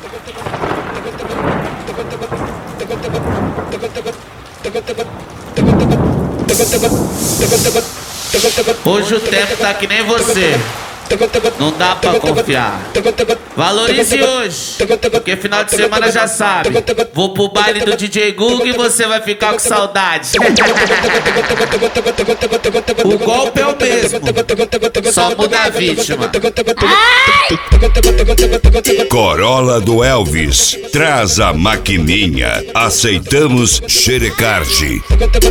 Hoje o tempo tá que nem você, não dá pra confiar. Valorize hoje, porque final de semana já sabe. Vou pro baile do DJ Google e você vai ficar com saudade. O golpe é o mesmo, só muda a vítima. Corolla do Elvis, traz a maquininha. Aceitamos xerecard.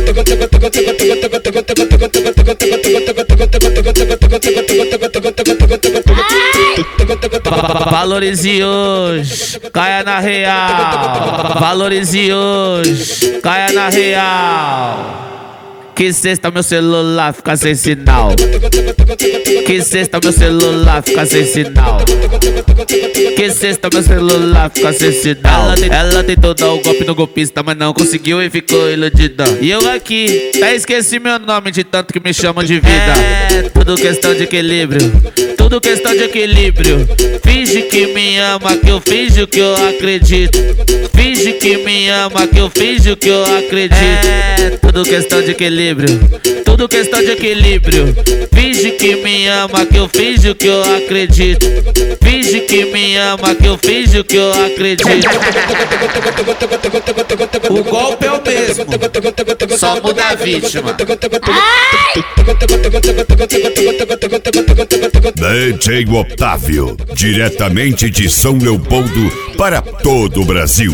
Valorize hoje, caia na real. Valorize hoje, caia na real. Que sexta meu celular fica sem sinal. Que sexta meu celular fica sem sinal. Que sexta meu celular fica sem sinal. Ela tentou dar o golpe no golpista, mas não conseguiu e ficou iludida. E eu aqui, até esqueci meu nome de tanto que me chamam de vida. É tudo questão de equilíbrio, tudo questão de equilíbrio. Finge que me ama, que eu finjo que eu acredito. Finge que me ama, que eu finjo que eu acredito. É tudo questão de equilíbrio, tudo questão de equilíbrio. Finge que me ama, que eu finjo que eu acredito. Finge que me ama, que eu finjo que eu acredito. O golpe é o mesmo, só muda a vítima. DJ Otávio, diretamente de São Leopoldo para todo o Brasil.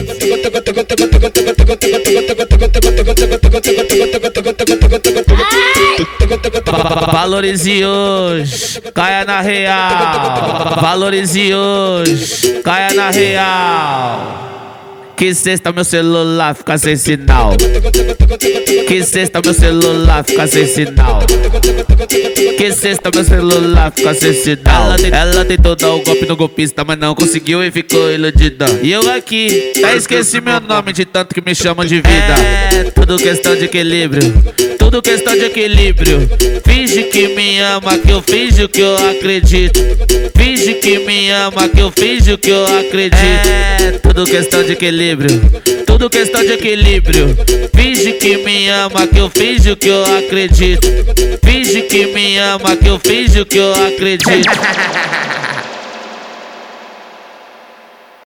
Valorize hoje, caia na real. Valorize hoje, caia na real. Que sexta meu celular fica sem sinal. Que sexta meu celular fica sem sinal. Que sexta meu celular fica sem sinal. Ela tentou dar o golpe no golpista, mas não conseguiu e ficou iludida. E eu aqui, até esqueci meu nome de tanto que me chamam de vida. É tudo questão de equilíbrio, tudo questão de equilíbrio. Finge que me ama, que eu finjo que eu acredito. Finge que me ama, que eu finjo que eu acredito. É tudo questão de equilíbrio, tudo questão de equilíbrio. Finge que me ama, que eu finjo que eu acredito. Finge que me ama, que eu finjo que eu acredito.